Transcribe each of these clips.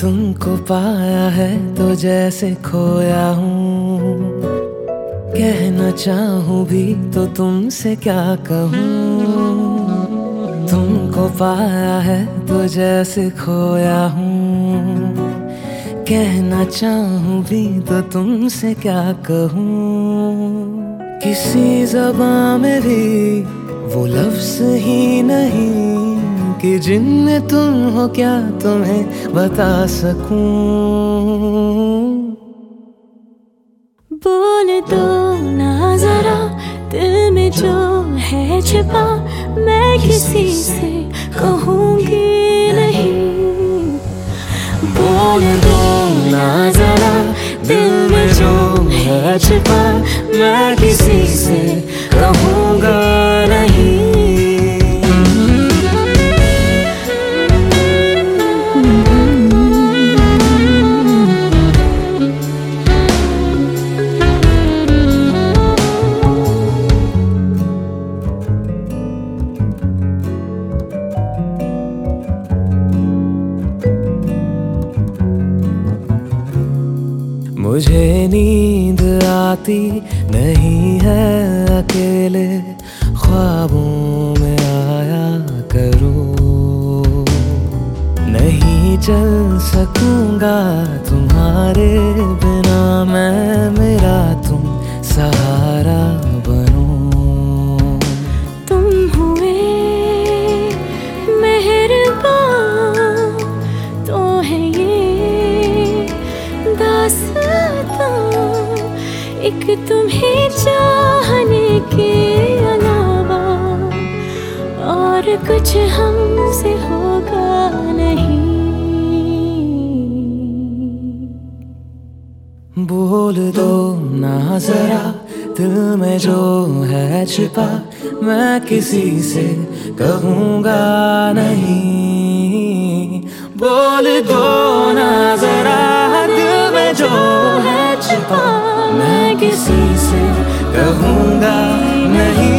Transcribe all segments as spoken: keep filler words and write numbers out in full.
तुमको पाया है तो जैसे खोया हूँ, कहना चाहूँ भी तो तुमसे क्या कहूँ। तुमको पाया है तो जैसे खोया हूँ, कहना चाहूँ भी तो तुमसे क्या कहूँ। किसी ज़बान में भी वो लफ्ज़ ही नहीं कि जिनमें तुम हो क्या तुम्हें बता सकूं। बोल दो ना जरा दिल में जो है छिपा, मैं किसी से कहूँगी नहीं। बोल दो ना जरा दिल में जो है छिपा, मैं किसी से कहूँगा नहीं। मुझे नींद आती नहीं है अकेले ख्वाबों में आया करूं। नहीं चल सकूंगा तुम्हारे बिना मैं, मेरा तुम सहारा बनूं। तुम हुए मेहरबान तो है ये दास्तां, एक तुम्हें चाहने के अलावा और कुछ हमसे होगा नहीं। बोल दो ना जरा दिल में जो है छिपा, मैं किसी से कहूँगा नहीं। बोल दो ना जरा दिल में जो है छिपा, मैं किसी से कहूँगा नहीं।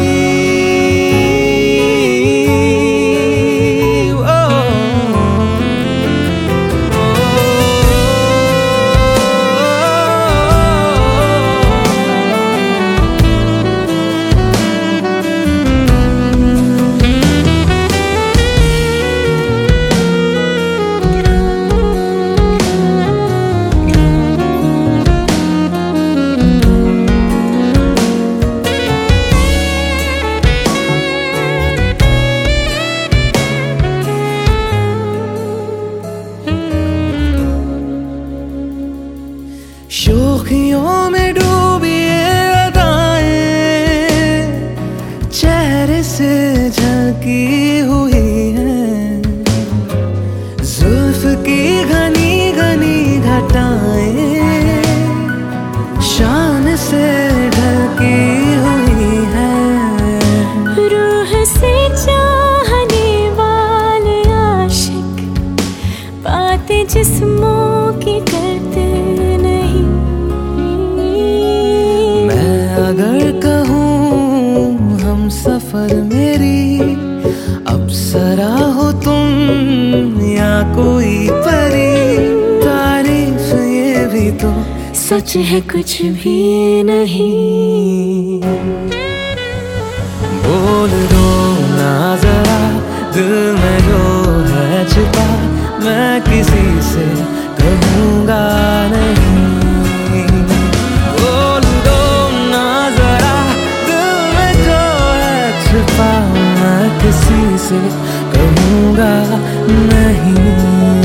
शोखियों में डूबी ये अदाएं चेहरे से झलकी हुई हैं, जुल्फ की घनी घनी घटाएं शान से ढलकी हुई हैं। रूह से चाहने वाले आशिक बातें जिस्मों की करते नहीं। अगर कहूँ हम सफर मेरी अप्सरा हो तुम या कोई परी, तारीफ ये भी तो सच है कुछ भी नहीं। बोल दो ना जरा दिल में जो है छिपा, मैं किसी से कहूँगा नहीं। मैं किसी से कहूँगा नहीं।